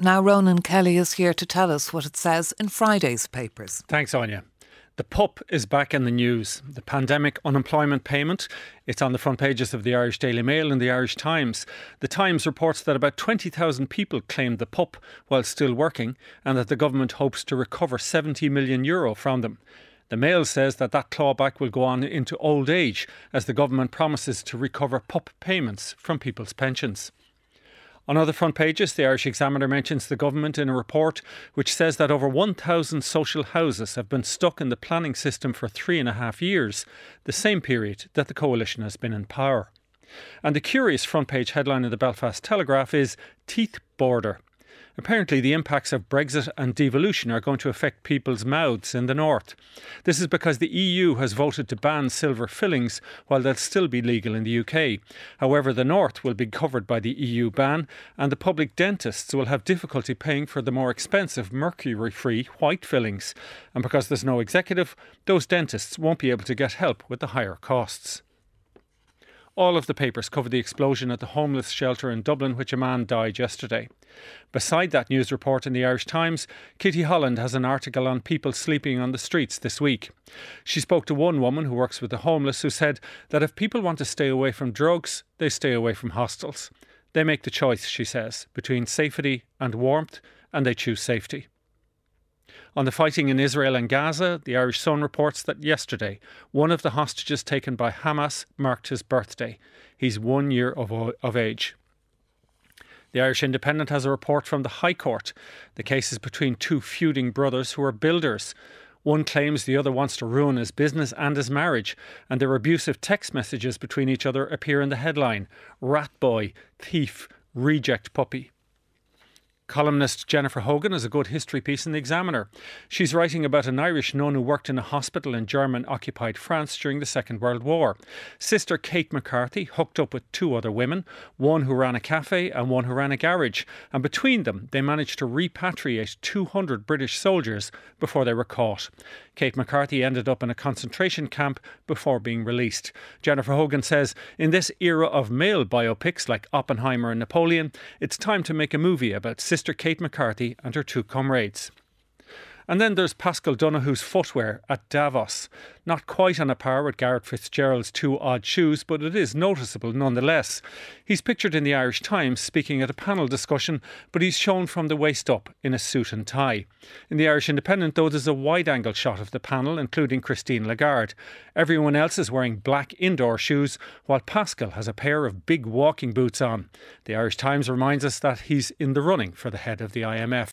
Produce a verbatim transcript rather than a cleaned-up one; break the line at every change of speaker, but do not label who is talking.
Now Ronan Kelly is here to tell us what it says in Friday's papers.
Thanks, Anya. The P U P is back in the news. The pandemic unemployment payment, it's on the front pages of the Irish Daily Mail and the Irish Times. The Times reports that about twenty thousand people claimed the P U P while still working and that the government hopes to recover seventy million euro from them. The Mail says that that clawback will go on into old age as the government promises to recover P U P payments from people's pensions. On other front pages, the Irish Examiner mentions the government in a report which says that over one thousand social houses have been stuck in the planning system for three and a half years, the same period that the coalition has been in power. And the curious front page headline of the Belfast Telegraph is Teeth Border. Apparently the impacts of Brexit and devolution are going to affect people's mouths in the north. This is because the E U has voted to ban silver fillings while they'll still be legal in the U K. However, the north will be covered by the E U ban and the public dentists will have difficulty paying for the more expensive mercury-free white fillings. And because there's no executive, those dentists won't be able to get help with the higher costs. All of the papers cover the explosion at the homeless shelter in Dublin, which a man died yesterday. Beside that news report in the Irish Times, Kitty Holland has an article on people sleeping on the streets this week. She spoke to one woman who works with the homeless who said that if people want to stay away from drugs, they stay away from hostels. They make the choice, she says, between safety and warmth, and they choose safety. On the fighting in Israel and Gaza, the Irish Sun reports that yesterday, one of the hostages taken by Hamas marked his birthday. He's one year of, of age. The Irish Independent has a report from the High Court. The case is between two feuding brothers who are builders. One claims the other wants to ruin his business and his marriage, and their abusive text messages between each other appear in the headline: Rat Boy, Thief, Reject Puppy. Columnist Jennifer Hogan has a good history piece in the Examiner. She's writing about an Irish nun who worked in a hospital in German-occupied France during the Second World War. Sister Kate McCarthy hooked up with two other women, one who ran a cafe and one who ran a garage, and between them they managed to repatriate two hundred British soldiers before they were caught. Kate McCarthy ended up in a concentration camp before being released. Jennifer Hogan says, in this era of male biopics like Oppenheimer and Napoleon, it's time to make a movie about Sister Kate McCarthy and her two comrades. And then there's Paschal Donoghue's footwear at Davos. Not quite on a par with Gareth Fitzgerald's two odd shoes, but it is noticeable nonetheless. He's pictured in the Irish Times speaking at a panel discussion, but he's shown from the waist up in a suit and tie. In the Irish Independent, though, there's a wide-angle shot of the panel, including Christine Lagarde. Everyone else is wearing black indoor shoes, while Paschal has a pair of big walking boots on. The Irish Times reminds us that he's in the running for the head of the I M F.